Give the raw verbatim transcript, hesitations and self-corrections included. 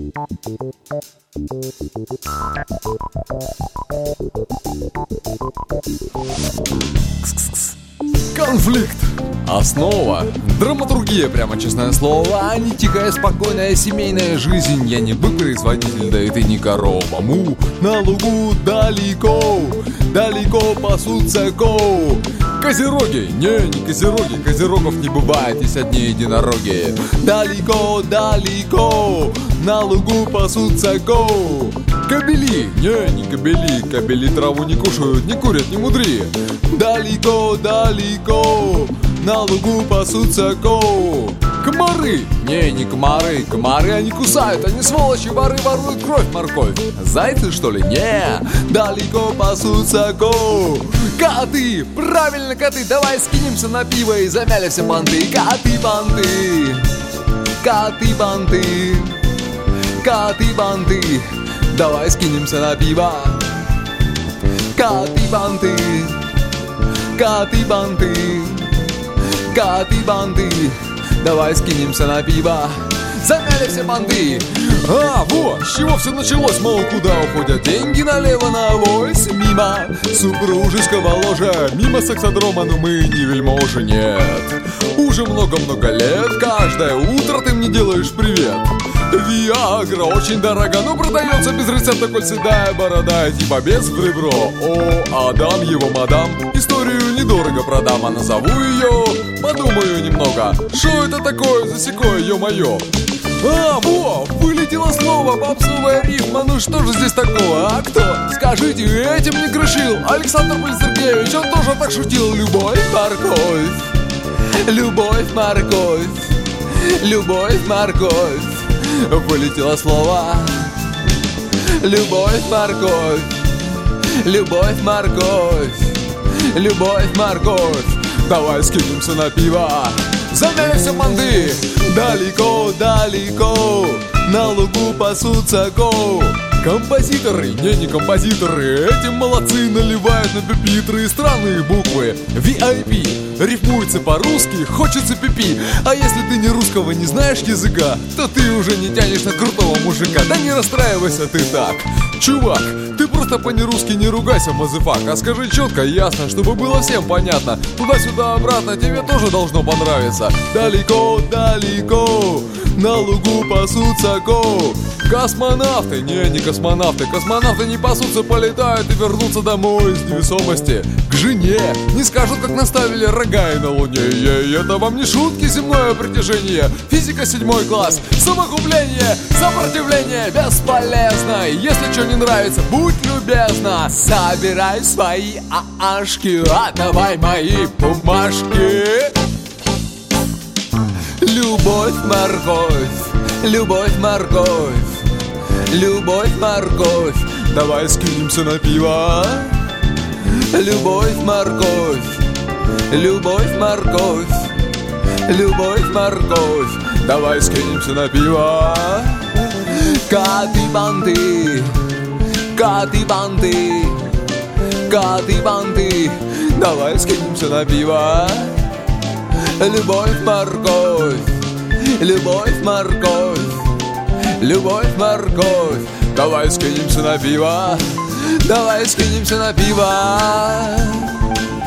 Конфликт. Основа. Драматургия, прямо честное слово. А не тихая, спокойная семейная жизнь. Я не бык-производитель, да и ты не корова. Му на лугу далеко, далеко пасутся коу. Козероги, не, не козероги, козерогов не бывает, есть одни единороги. Далеко, далеко, на лугу пасутся коу. Кобели, не, не кобели, кобели траву не кушают, не курят, не мудри. Далеко, далеко, на лугу пасутся коу. Комары, не, не комары, комары они кусают, они сволочи, воры воруют кровь, морковь. Зайцы что ли? Не, далеко пасутся коу. Коты, правильно коты, давай скинемся на пиво и замяли все банды. Коты, банды, коты, банды, коты, банды, давай скинемся на пиво. Коты, банды, коты, банды, коты, банды, давай скинемся на пиво. Замяли все банды. А, вот, с чего все началось, мол, куда уходят деньги, налево на авось. Мимо супружеского ложа, мимо сексодрома, но мы не вельможи, нет. Уже много-много лет, каждое утро ты мне делаешь привет. Виагра очень дорога, но продается без рецепта, коль седая борода, типа без в ребро. О, Адам, его мадам, историю недорого продам, а назову ее, подумаю немного. Шо это такое, засекое, ё-моё. А, во, вылетело слово, попсовая рифма, ну что же здесь такого, а кто? Скажите, этим не грешил Александр Сергеевич, он тоже так шутил. Любовь, морковь, любовь, морковь, любовь, морковь. Вылетело слово. Любовь, морковь, любовь, морковь, любовь, морковь. Давай скинемся на пиво. Замяли все банды. Далеко, далеко, на лугу пасутся коу. Композиторы, не, не композиторы, эти молодцы, наливают на пюпитры странные буквы. ви ай пи рифмуется по-русски, хочется пипи. А если ты не русского не знаешь языка, то ты уже не тянешь на крутого мужика. Да не расстраивайся ты так, чувак, ты просто по-нерусски не ругайся, мазыфак, а скажи четко и ясно, чтобы было всем понятно. Туда-сюда, обратно, тебе тоже должно понравиться. Далеко, далеко, на лугу пасутся коу. Космонавты, не, не космонавты, космонавты не пасутся, полетают и вернутся домой из невесомости к жене. Не скажут, как наставили рога и на луне. И это вам не шутки, земное притяжение. Физика седьмой класс, самогубление, сопротивление бесполезно. Если что не нравится, будь любезна, собирай свои аашки, отдавай мои бумажки. Любовь, морковь, любовь, морковь, любовь, морковь, давай скинемся на пиво. Любовь, морковь, любовь, морковь, любовь, морковь, давай скинемся на пиво. Коты, банды, коты, банды, коты, банды, давай скинемся на пиво. Любовь, морковь, любовь, морковь, любовь, морковь, давай скинемся на пиво. Давай скинемся на пиво.